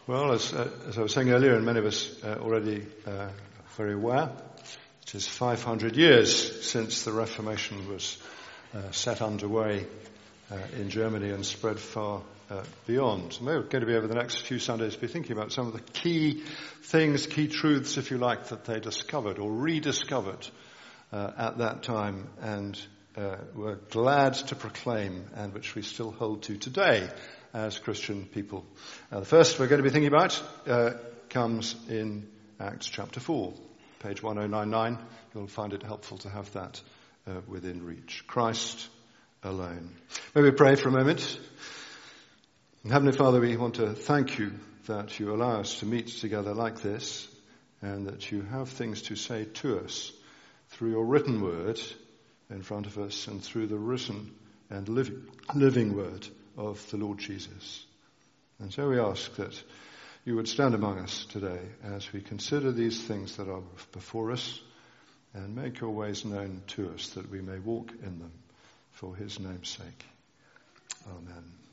Well, as I was saying earlier, and many of us already very aware, it is 500 years since the Reformation was set underway in Germany and spread far beyond. And we're going to be, over the next few Sundays, be thinking about some of the key things, key truths, if you like, that they discovered or rediscovered at that time and were glad to proclaim, and which we still hold to today as Christian people. The first we're going to be thinking about comes in Acts chapter 4, page 1099. You'll find it helpful to have that within reach. Christ alone. May we pray for a moment. Heavenly Father, we want to thank you that you allow us to meet together like this, and that you have things to say to us through your written word in front of us and through the written and living word of the Lord Jesus. And so we ask that you would stand among us today as we consider these things that are before us, and make your ways known to us that we may walk in them for his name's sake. Amen.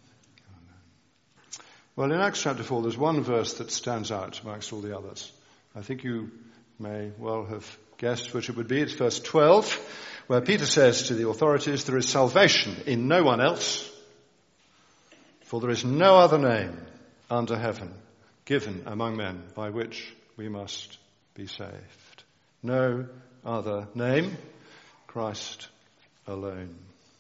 Amen. Well, in Acts chapter 4, there's one verse that stands out amongst all the others. I think you may well have guessed which it would be. It's verse 12, where Peter says to the authorities, "There is salvation in no one else, for there is no other name under heaven given among men by which we must be saved." No other name, Christ alone.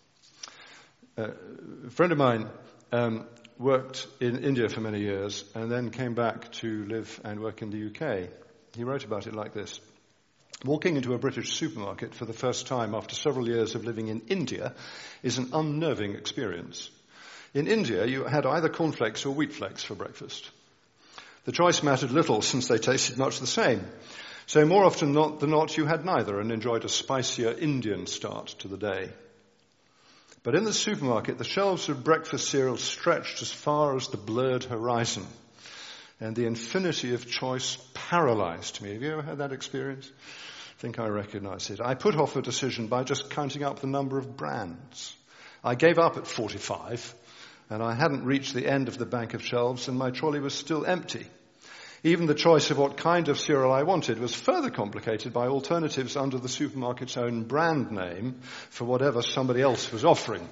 A friend of mine worked in India for many years and then came back to live and work in the UK. He wrote about it like this: "Walking into a British supermarket for the first time after several years of living in India is an unnerving experience. In India, you had either cornflakes or wheat flakes for breakfast. The choice mattered little since they tasted much the same. So more often than not, you had neither and enjoyed a spicier Indian start to the day. But in the supermarket, the shelves of breakfast cereal stretched as far as the blurred horizon, and the infinity of choice paralyzed me." Have you ever had that experience? I think I recognize it. "I put off a decision by just counting up the number of brands. I gave up at 45, and I hadn't reached the end of the bank of shelves, and my trolley was still empty. Even the choice of what kind of cereal I wanted was further complicated by alternatives under the supermarket's own brand name for whatever somebody else was offering.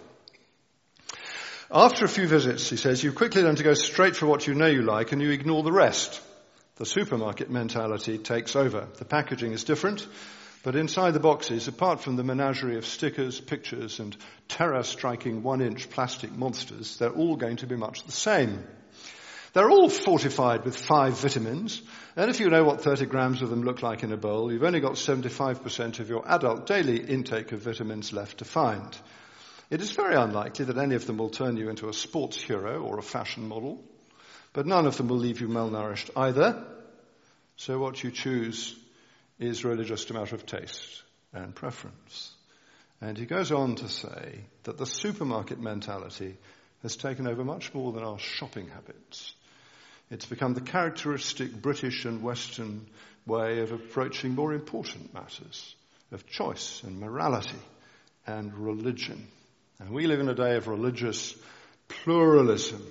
After a few visits," he says, "you quickly learn to go straight for what you know you like, and you ignore the rest. The supermarket mentality takes over. The packaging is different, but inside the boxes, apart from the menagerie of stickers, pictures, and terror-striking 1-inch plastic monsters, they're all going to be much the same. They're all fortified with 5 vitamins, and if you know what 30 grams of them look like in a bowl, you've only got 75% of your adult daily intake of vitamins left to find. It is very unlikely that any of them will turn you into a sports hero or a fashion model, but none of them will leave you malnourished either. So what you choose is really just a matter of taste and preference." And he goes on to say that the supermarket mentality has taken over much more than our shopping habits. It's become the characteristic British and Western way of approaching more important matters of choice and morality and religion. And we live in a day of religious pluralism.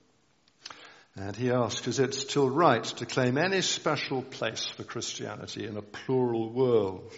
And he asks, is it still right to claim any special place for Christianity in a plural world?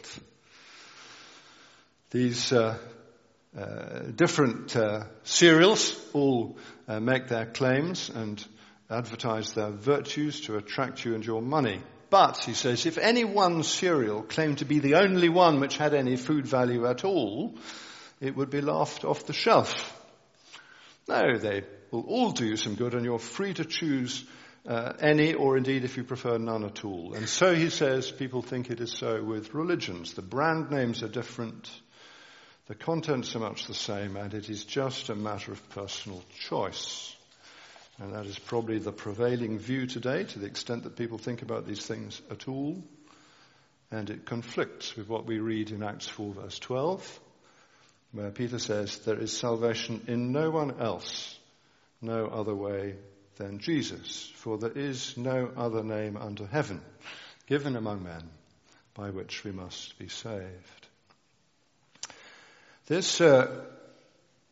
These different cereals all make their claims and advertise their virtues to attract you and your money. But, he says, if any one cereal claimed to be the only one which had any food value at all, it would be laughed off the shelf. No, they will all do you some good, and you're free to choose any, or indeed, if you prefer, none at all. And so, he says, people think it is so with religions. The brand names are different, the contents are much the same, and it is just a matter of personal choice. And that is probably the prevailing view today, to the extent that people think about these things at all. And it conflicts with what we read in Acts 4 verse 12, where Peter says, "There is salvation in no one else, no other way than Jesus. For there is no other name under heaven given among men by which we must be saved." This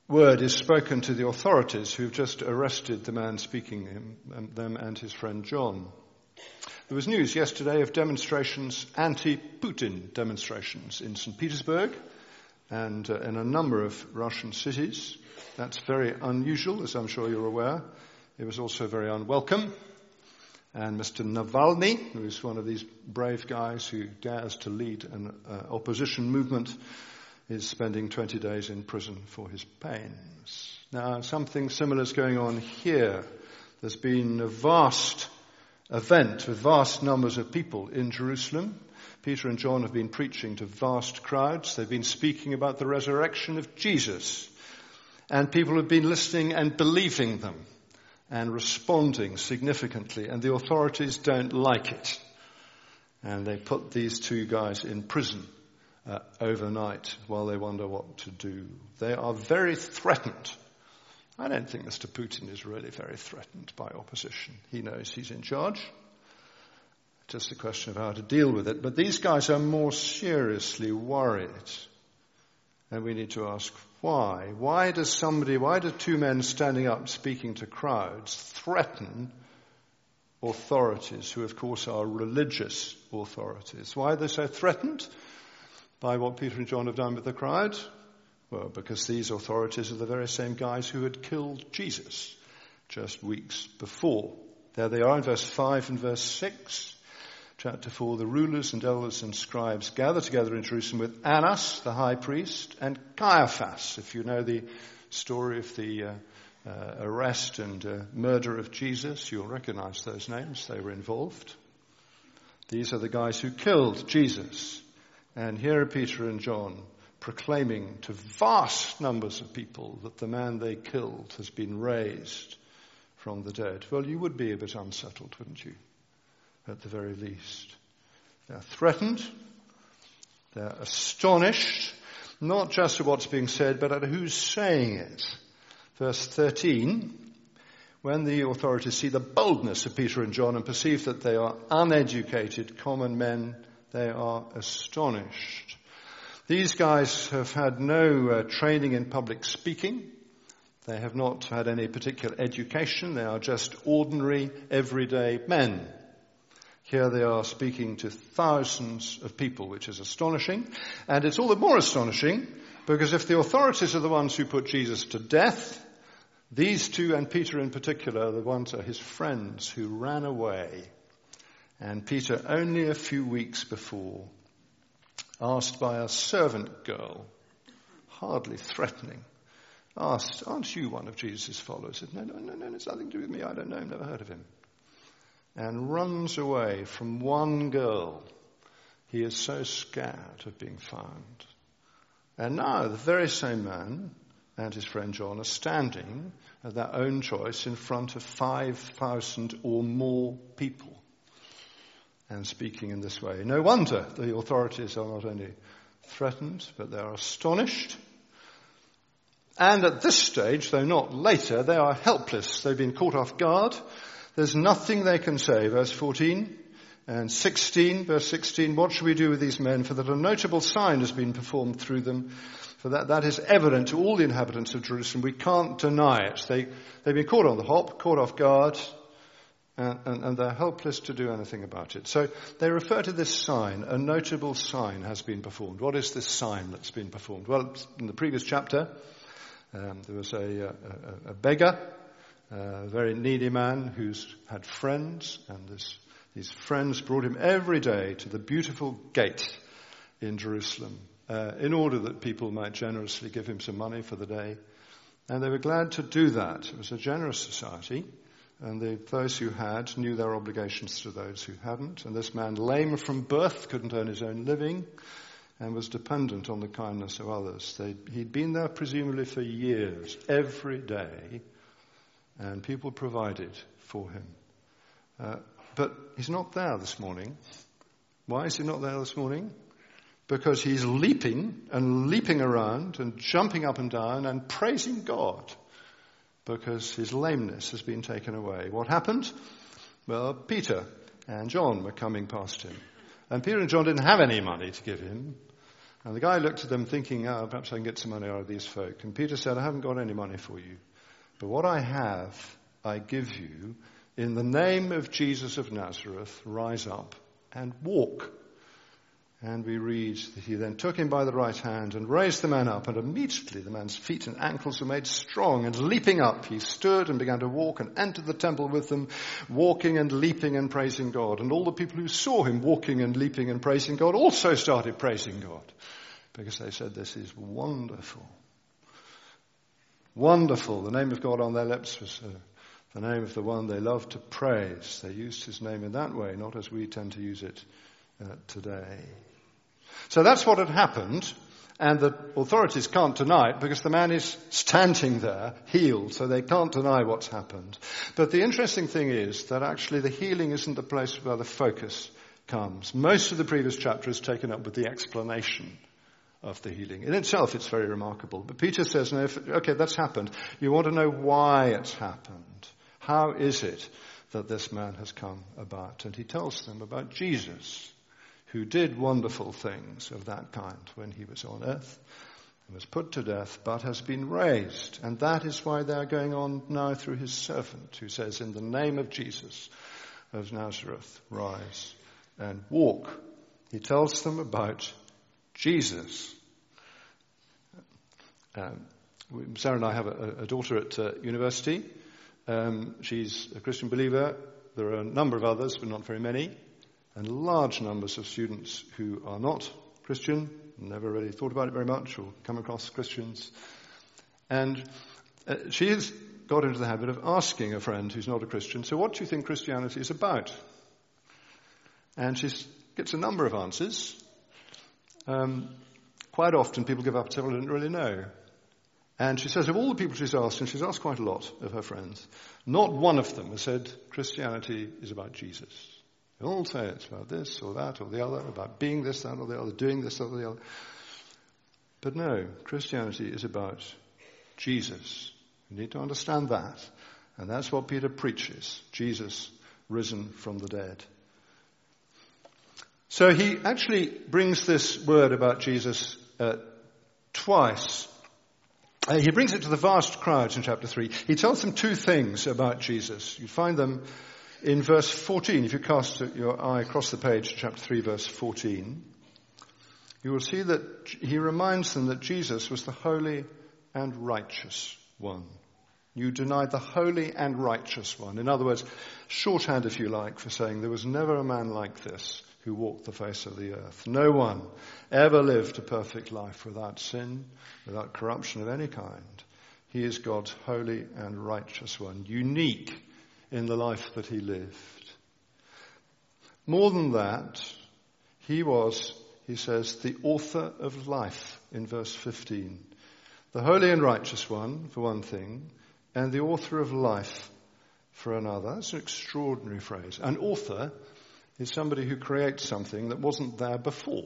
word is spoken to the authorities who've just arrested the man speaking, them and his friend John. There was news yesterday of demonstrations, anti-Putin demonstrations in St. Petersburg and in a number of Russian cities. That's very unusual, as I'm sure you're aware. It was also very unwelcome. And Mr. Navalny, who is one of these brave guys who dares to lead an opposition movement, is spending 20 days in prison for his pains. Now, something similar is going on here. There's been a vast event with vast numbers of people in Jerusalem. Peter and John have been preaching to vast crowds. They've been speaking about the resurrection of Jesus. And people have been listening and believing them and responding significantly. And the authorities don't like it. And they put these two guys in prison overnight while they wonder what to do. They are very threatened. I don't think Mr. Putin is really very threatened by opposition. He knows he's in charge. Just a question of how to deal with it. But these guys are more seriously worried. And we need to ask why. Why do two men standing up speaking to crowds threaten authorities who of course are religious authorities? Why are they so threatened by what Peter and John have done with the crowd? Well, because these authorities are the very same guys who had killed Jesus just weeks before. There they are in verse 5 and verse 6. Chapter 4, the rulers and elders and scribes gather together in Jerusalem with Annas, the high priest, and Caiaphas. If you know the story of the arrest and murder of Jesus, you'll recognize those names. They were involved. These are the guys who killed Jesus. And here are Peter and John proclaiming to vast numbers of people that the man they killed has been raised from the dead. Well, you would be a bit unsettled, wouldn't you? At the very least. They're threatened. They're astonished, not just at what's being said, but at who's saying it. Verse 13, when the authorities see the boldness of Peter and John and perceive that they are uneducated, common men, they are astonished. These guys have had no training in public speaking. They have not had any particular education. They are just ordinary, everyday men. Here they are speaking to thousands of people, which is astonishing. And it's all the more astonishing because if the authorities are the ones who put Jesus to death, these two, and Peter in particular, are the ones are his friends who ran away. And Peter, only a few weeks before, asked by a servant girl, hardly threatening, asked, "Aren't you one of Jesus' followers?" He said, No, it's nothing to do with me. I don't know him, never heard of him. And runs away from one girl. He is so scared of being found. And now the very same man and his friend John are standing at their own choice in front of 5,000 or more people and speaking in this way. No wonder the authorities are not only threatened, but they are astonished. And at this stage, though not later, they are helpless. They've been caught off guard. There's nothing they can say. Verse 14 and 16, verse 16, what shall we do with these men? For that a notable sign has been performed through them. For that is evident to all the inhabitants of Jerusalem. We can't deny it. They've been caught on the hop, caught off guard, and they're helpless to do anything about it. So they refer to this sign. A notable sign has been performed. What is this sign that's been performed? Well, in the previous chapter, there was a beggar, a very needy man who's had friends, and these friends brought him every day to the beautiful gate in Jerusalem in order that people might generously give him some money for the day. And they were glad to do that. It was a generous society, and those who had knew their obligations to those who hadn't. And this man, lame from birth, couldn't earn his own living and was dependent on the kindness of others. He'd been there presumably for years, every day, and people provided for him. But he's not there this morning. Why is he not there this morning? Because he's leaping and leaping around and jumping up and down and praising God because his lameness has been taken away. What happened? Well, Peter and John were coming past him. And Peter and John didn't have any money to give him. And the guy looked at them thinking, perhaps I can get some money out of these folk. And Peter said, I haven't got any money for you. But what I have, I give you. In the name of Jesus of Nazareth, rise up and walk. And we read that he then took him by the right hand and raised the man up, and immediately the man's feet and ankles were made strong, and leaping up he stood and began to walk and entered the temple with them, walking and leaping and praising God. And all the people who saw him walking and leaping and praising God also started praising God, because they said, this is wonderful. Wonderful. The name of God on their lips was the name of the one they loved to praise. They used his name in that way, not as we tend to use it today. So that's what had happened, and the authorities can't deny it because the man is standing there, healed, so they can't deny what's happened. But the interesting thing is that actually the healing isn't the place where the focus comes. Most of the previous chapter is taken up with the explanation of the healing. In itself, it's very remarkable. But Peter says, no, okay, that's happened. You want to know why it's happened. How is it that this man has come about? And he tells them about Jesus, who did wonderful things of that kind when he was on earth, and was put to death, but has been raised. And that is why they're going on now through his servant, who says, in the name of Jesus of Nazareth, rise and walk. He tells them about Jesus. Sarah and I have a daughter at university. She's a Christian believer. There are a number of others, but not very many. And large numbers of students who are not Christian, never really thought about it very much or come across Christians. And she has got into the habit of asking a friend who's not a Christian, so what do you think Christianity is about? And she gets a number of answers. Quite often people give up and say, well, I didn't really know. And she says of all the people she's asked, and she's asked quite a lot of her friends, not one of them has said Christianity is about Jesus. They all say it's about this or that or the other, about being this, that or the other, doing this, that or the other. But no, Christianity is about Jesus. You need to understand that. And that's what Peter preaches, Jesus risen from the dead. So he actually brings this word about Jesus twice. He brings it to the vast crowds in chapter 3. He tells them two things about Jesus. You find them in verse 14. If you cast your eye across the page to chapter 3, verse 14, you will see that he reminds them that Jesus was the holy and righteous one. You denied the holy and righteous one. In other words, shorthand, if you like, for saying there was never a man like this who walked the face of the earth. No one ever lived a perfect life without sin, without corruption of any kind. He is God's holy and righteous one, unique in the life that he lived. More than that, he was, he says, the author of life in verse 15. The holy and righteous one, for one thing, and the author of life for another. That's an extraordinary phrase. An author is somebody who creates something that wasn't there before.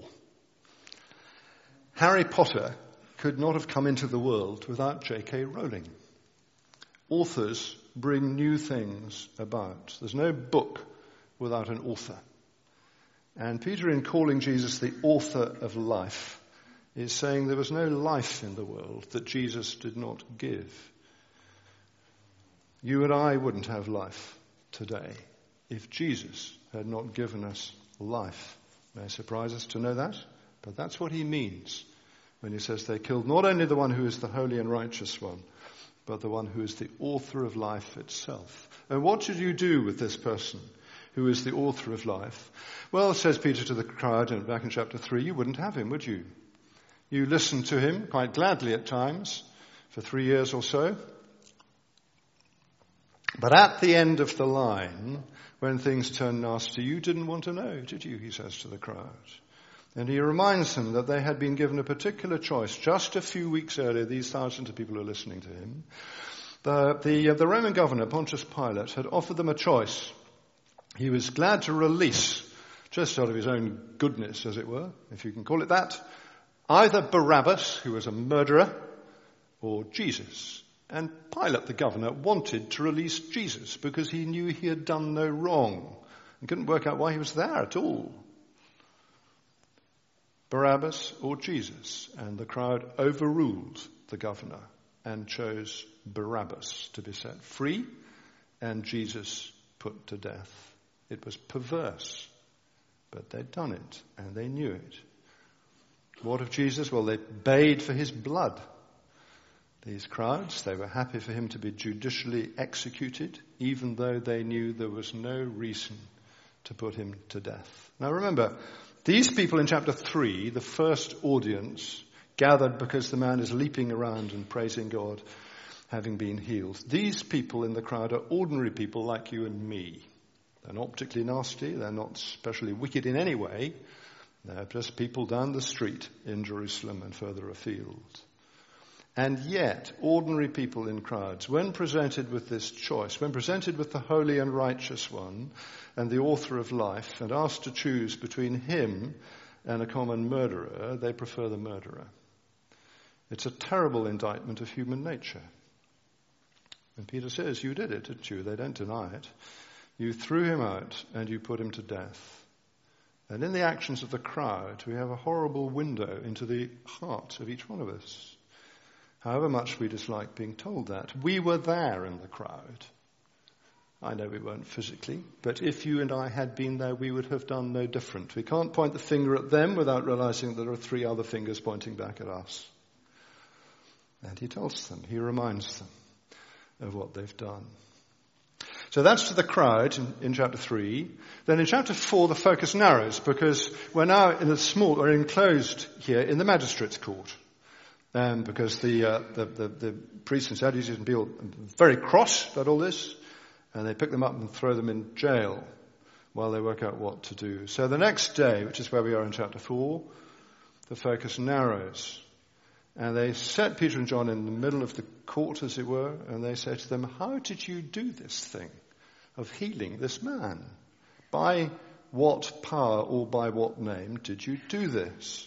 Harry Potter could not have come into the world without J.K. Rowling. Authors bring new things about. There's no book without an author. And Peter, in calling Jesus the author of life, is saying there was no life in the world that Jesus did not give. You and I wouldn't have life today if Jesus had not given us life. May surprise us to know that, but that's what he means when he says they killed not only the one who is the holy and righteous one, but the one who is the author of life itself. And what should you do with this person who is the author of life? Well, says Peter to the crowd, and back in chapter 3, you wouldn't have him, would you? You listened to him quite gladly at times for 3 years or so. But at the end of the line, when things turned nasty, you didn't want to know, did you? He says to the crowd. And he reminds them that they had been given a particular choice just a few weeks earlier, these thousands of people who are listening to him. The Roman governor, Pontius Pilate, had offered them a choice. He was glad to release, just out of his own goodness, as it were, if you can call it that, either Barabbas, who was a murderer, or Jesus. And Pilate, the governor, wanted to release Jesus because he knew he had done no wrong and couldn't work out why he was there at all. Barabbas or Jesus? And the crowd overruled the governor and chose Barabbas to be set free and Jesus put to death. It was perverse, but they'd done it and they knew it. What of Jesus? Well, they bayed for his blood. These crowds, they were happy for him to be judicially executed, even though they knew there was no reason to put him to death. Now remember, these people in chapter 3, the first audience, gathered because the man is leaping around and praising God, having been healed. These people in the crowd are ordinary people like you and me. They're not particularly nasty. They're not especially wicked in any way. They're just people down the street in Jerusalem and further afield. And yet, ordinary people in crowds, when presented with this choice, when presented with the holy and righteous one and the author of life, and asked to choose between him and a common murderer, they prefer the murderer. It's a terrible indictment of human nature. And Peter says, you did it, didn't you? They don't deny it. You threw him out and you put him to death. And in the actions of the crowd, we have a horrible window into the heart of each one of us. However much we dislike being told that. We were there in the crowd. I know we weren't physically, but if you and I had been there, we would have done no different. We can't point the finger at them without realizing there are 3 other fingers pointing back at us. And he tells them, he reminds them of what they've done. So that's to the crowd in chapter 3. Then in chapter 4, the focus narrows because we're now in a small, or enclosed here in the magistrate's court. Because the priests and Sadducees and people are very cross about all this, and they pick them up and throw them in jail while they work out what to do. So the next day, which is where we are in chapter 4, the focus narrows. And they set Peter and John in the middle of the court, as it were, and they say to them, how did you do this thing of healing this man? By what power or by what name did you do this?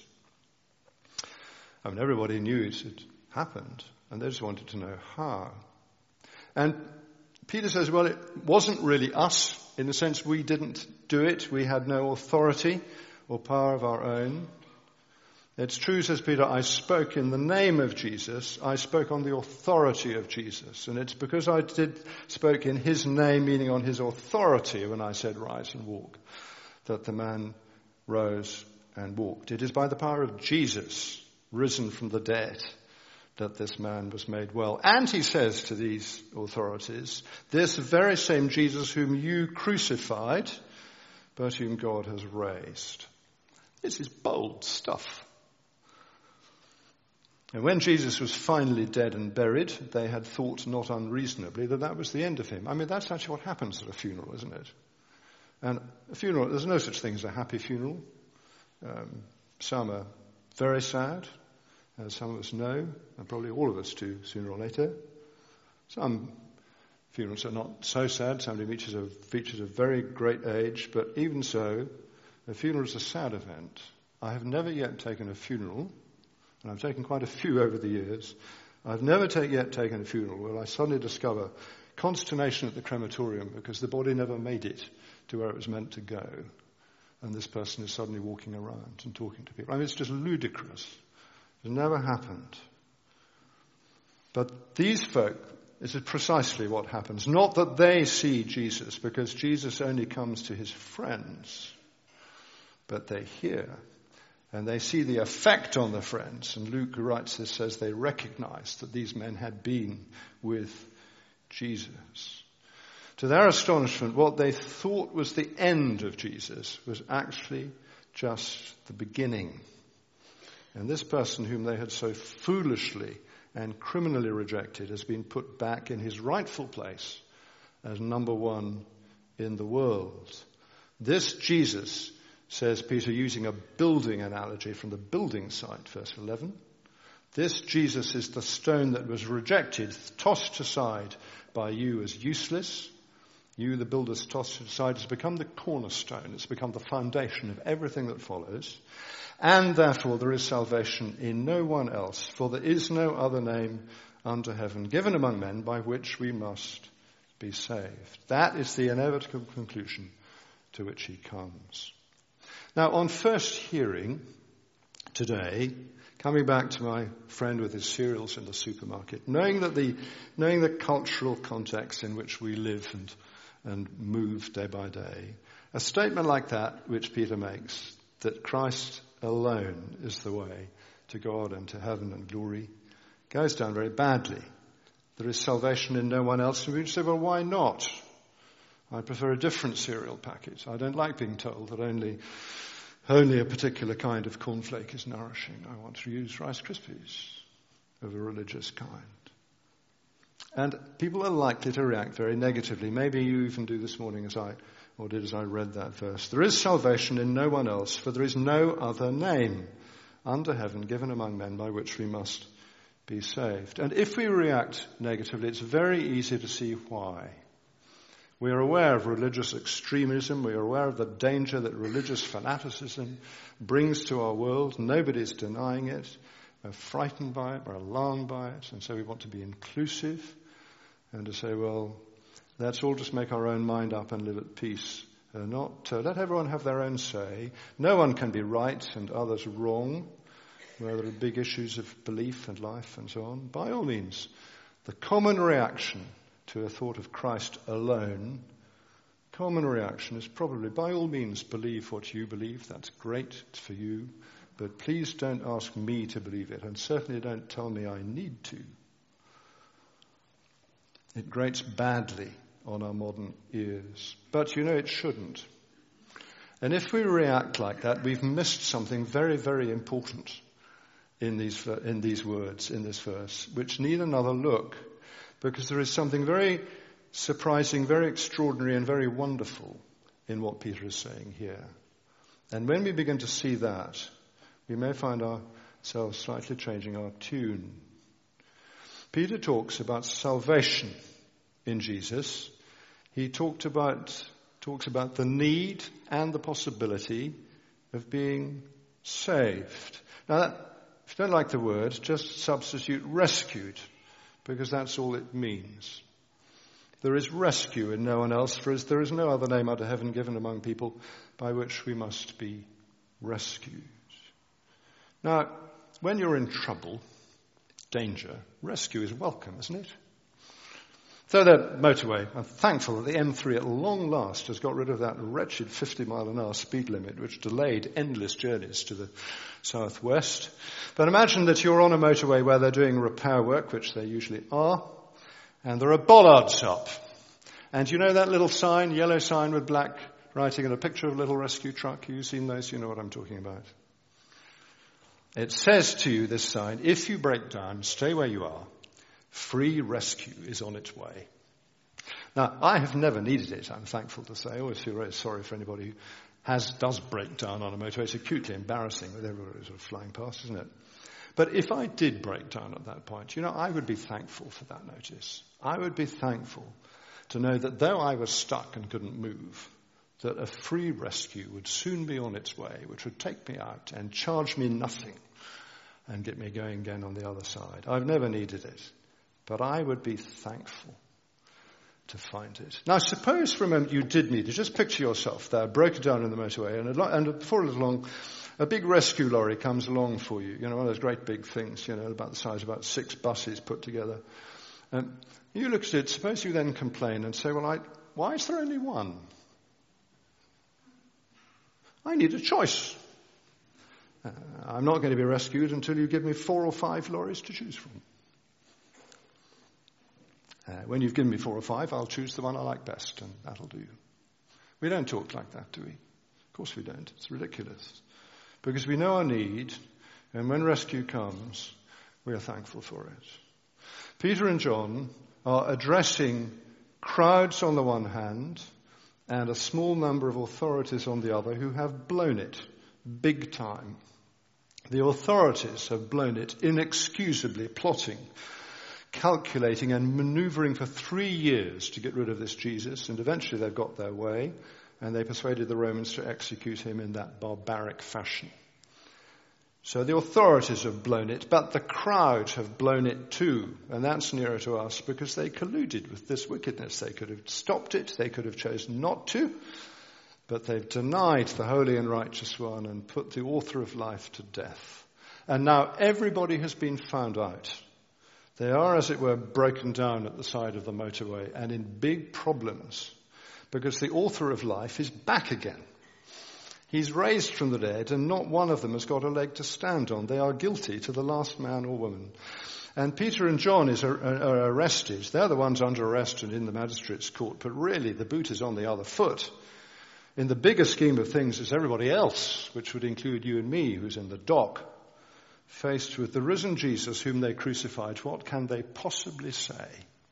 I mean, everybody knew it had happened, and they just wanted to know how. And Peter says, well, it wasn't really us, in the sense we didn't do it. We had no authority or power of our own. It's true, says Peter, I spoke in the name of Jesus. I spoke on the authority of Jesus. And it's because I spoke in his name, meaning on his authority, when I said rise and walk, that the man rose and walked. It is by the power of Jesus, risen from the dead, that this man was made well. And he says to these authorities, this very same Jesus whom you crucified, but whom God has raised. This is bold stuff. And when Jesus was finally dead and buried, they had thought not unreasonably that was the end of him. I mean, that's actually what happens at a funeral, isn't it? And a funeral, there's no such thing as a happy funeral. Some are very sad, as some of us know, and probably all of us do sooner or later. Some funerals are not so sad. Somebody features a very great age, but even so, a funeral is a sad event. I have never yet taken a funeral, and I've taken quite a few over the years. I've never yet taken a funeral where I suddenly discover consternation at the crematorium because the body never made it to where it was meant to go. And this person is suddenly walking around and talking to people. I mean, it's just ludicrous. It's never happened. But these folk, this is precisely what happens. Not that they see Jesus, because Jesus only comes to his friends. But they hear. And they see the effect on the friends. And Luke, who writes this, says they recognized that these men had been with Jesus. To their astonishment, what they thought was the end of Jesus was actually just the beginning. And this person whom they had so foolishly and criminally rejected has been put back in his rightful place as number one in the world. This Jesus, says Peter, using a building analogy from the building site, verse 11. This Jesus is the stone that was rejected, tossed aside by you as useless. You, the builders, tossed aside, has become the cornerstone. It's become the foundation of everything that follows. And therefore there is salvation in no one else, for there is no other name under heaven given among men by which we must be saved. That is the inevitable conclusion to which he comes. Now, on first hearing, today, coming back to my friend with his cereals in the supermarket, knowing the cultural context in which we live and move day by day, a statement like that which Peter makes, that Christ alone is the way to God and to heaven and glory, goes down very badly. There is salvation in no one else. And we say, well, why not? I prefer a different cereal packet. I don't like being told that only a particular kind of cornflake is nourishing. I want to use Rice Krispies of a religious kind. And people are likely to react very negatively. Maybe you even do this morning as I read that verse. There is salvation in no one else, for there is no other name under heaven given among men by which we must be saved. And if we react negatively, it's very easy to see why. We are aware of religious extremism. We are aware of the danger that religious fanaticism brings to our world. Nobody's denying it. We're frightened by it. We're alarmed by it. And so we want to be inclusive and to say, well, let's all just make our own mind up and live at peace. Not let everyone have their own say. No one can be right and others wrong, where there are big issues of belief and life and so on. By all means, the common reaction to a thought of Christ alone, common reaction is probably, by all means, believe what you believe. That's great, it's for you. But please don't ask me to believe it, and certainly don't tell me I need to. It grates badly on our modern ears. But it shouldn't. And if we react like that, we've missed something very, very important in these words, in this verse, which need another look, because there is something very surprising, very extraordinary, and very wonderful in what Peter is saying here. And when we begin to see that, we may find ourselves slightly changing our tune. Peter talks about salvation in Jesus. He talks about the need and the possibility of being saved. Now, if you don't like the word, just substitute rescued, because that's all it means. There is rescue in no one else, for there is no other name under heaven given among people by which we must be rescued. Now, when you're in trouble, danger, rescue is welcome, isn't it? So the motorway, I'm thankful that the M3 at long last has got rid of that wretched 50-mile-an-hour speed limit, which delayed endless journeys to the southwest. But imagine that you're on a motorway where they're doing repair work, which they usually are, and there are bollards up. And you know that little sign, yellow sign with black writing and a picture of a little rescue truck? You've seen those, you know what I'm talking about. It says to you, this sign, if you break down, stay where you are. Free rescue is on its way. Now, I have never needed it, I'm thankful to say. I always feel very sorry for anybody who does break down on a motorway. It's acutely embarrassing with everybody sort of flying past, isn't it? But if I did break down at that point, I would be thankful for that notice. I would be thankful to know that though I was stuck and couldn't move, that a free rescue would soon be on its way, which would take me out and charge me nothing and get me going again on the other side. I've never needed it. But I would be thankful to find it. Now, suppose for a moment you did need it. Just picture yourself there, broken down in the motorway, and before a little long, a big rescue lorry comes along for you. One of those great big things, about the size of about 6 buses put together. You look at it, suppose you then complain and say, well, why is there only one? I need a choice. I'm not going to be rescued until you give me 4 or 5 lorries to choose from. When you've given me 4 or 5, I'll choose the one I like best, and that'll do. We don't talk like that, do we? Of course we don't. It's ridiculous. Because we know our need, and when rescue comes, we are thankful for it. Peter and John are addressing crowds on the one hand, and a small number of authorities on the other who have blown it big time. The authorities have blown it inexcusably, plotting, calculating and maneuvering for 3 years to get rid of this Jesus, and eventually they've got their way, and they persuaded the Romans to execute him in that barbaric fashion. So the authorities have blown it, but the crowd have blown it too, and that's nearer to us because they colluded with this wickedness. They could have stopped it, they could have chosen not to, but they've denied the Holy and Righteous One and put the author of life to death. And now everybody has been found out. They are, as it were, broken down at the side of the motorway and in big problems because the author of life is back again. He's raised from the dead and not one of them has got a leg to stand on. They are guilty to the last man or woman. And Peter and John are arrested. They're the ones under arrest and in the magistrate's court. But really, the boot is on the other foot. In the bigger scheme of things, it's everybody else, which would include you and me, who's in the dock, faced with the risen Jesus whom they crucified. What can they possibly say?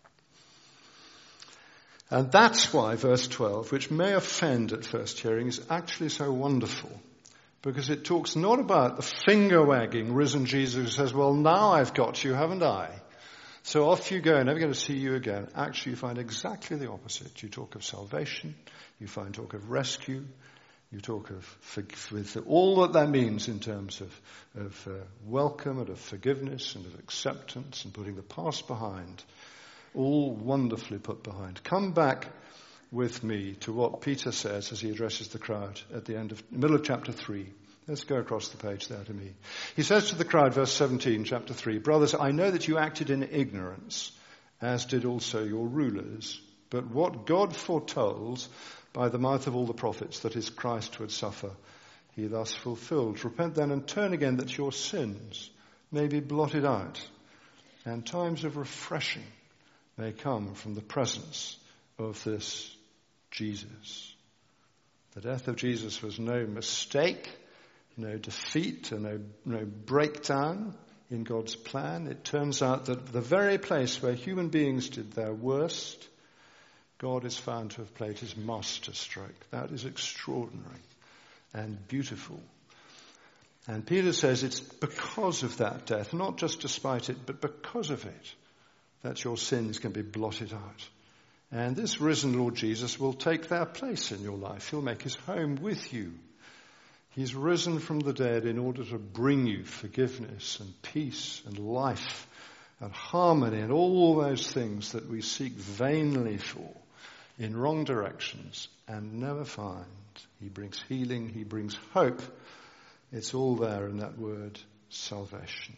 And that's why verse 12, which may offend at first hearing, is actually so wonderful. Because it talks not about the finger-wagging risen Jesus who says, well, now I've got you, haven't I? So off you go, never going to see you again. Actually, you find exactly the opposite. You talk of salvation. You find talk of rescue. You talk of with all that means in terms of welcome and of forgiveness and of acceptance and putting the past behind. All wonderfully put behind. Come back with me to what Peter says as he addresses the crowd at the middle of chapter 3. Let's go across the page there to me. He says to the crowd, verse 17, chapter 3, brothers, I know that you acted in ignorance, as did also your rulers. But what God foretold by the mouth of all the prophets, that his Christ would suffer, he thus fulfilled. Repent then and turn again, that your sins may be blotted out, and times of refreshing may come from the presence of this Jesus. The death of Jesus was no mistake, no defeat, and no breakdown in God's plan. It turns out that the very place where human beings did their worst, God is found to have played his masterstroke. That is extraordinary and beautiful. And Peter says it's because of that death, not just despite it, but because of it, that your sins can be blotted out. And this risen Lord Jesus will take their place in your life. He'll make his home with you. He's risen from the dead in order to bring you forgiveness and peace and life and harmony and all those things that we seek vainly for in wrong directions and never find. He brings healing. He brings hope. It's all there in that word, salvation.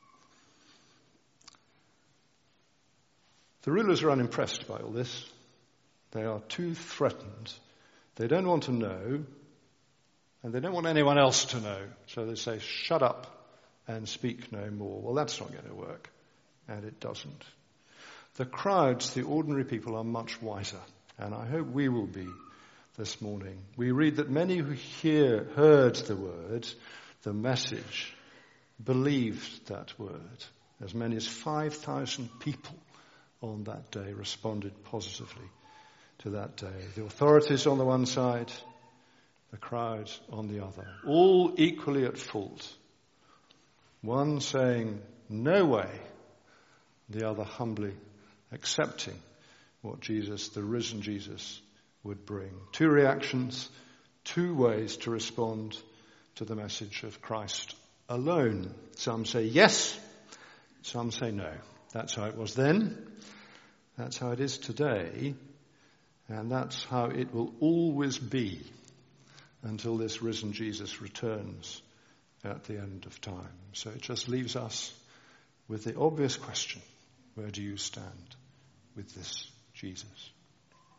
The rulers are unimpressed by all this. They are too threatened. They don't want to know, and they don't want anyone else to know. So they say, shut up and speak no more. Well, that's not going to work, and it doesn't. The crowds, the ordinary people, are much wiser, and I hope we will be this morning. We read that many who heard the word, the message, believed that word. As many as 5,000 people on that day responded positively to that day. The authorities on the one side, the crowd on the other, all equally at fault. One saying, no way, the other humbly accepting what Jesus, the risen Jesus, would bring. Two reactions, two ways to respond to the message of Christ alone. Some say yes, some say no. That's how it was then. That's how it is today. And that's how it will always be until this risen Jesus returns at the end of time. So it just leaves us with the obvious question, where do you stand with this Jesus?